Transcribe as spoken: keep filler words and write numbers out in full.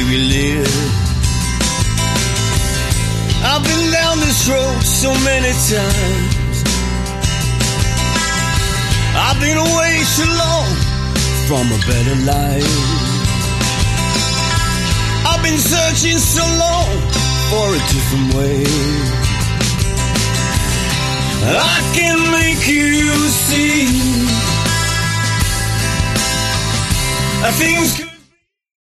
way we live. I've been down this road so many times. I've been away so long from a better life. I've been searching so long for a different way. I can make you see things.